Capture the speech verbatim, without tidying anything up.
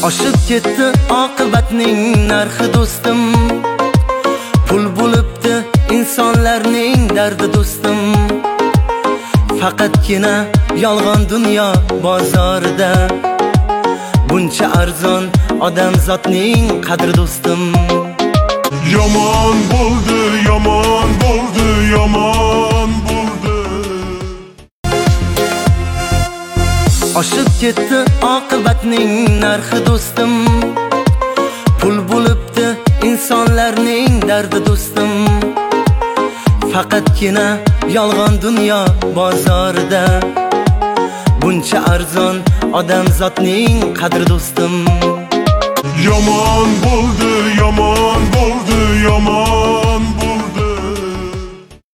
Oshib ketdi oqibatning narxi do'stim. Pul bo'libdi insonlarning dardi do'stim. Faqatgina yolg'on dunyo bozorida buncha arzon odam zotning qadri do'stim. Yomon bo'ldi, yomon bo'ldi, yomon bo'ldi. Oshib ketdi oqibatning narxi do'stim. Pul bo'libdi insonlarning dardi do'stim. Faqatgina yolg'on dunyo bozorida buncha arzon odam zotning qadri do'stim. Yomon bo'ldi, yomon bo'ldi, yomon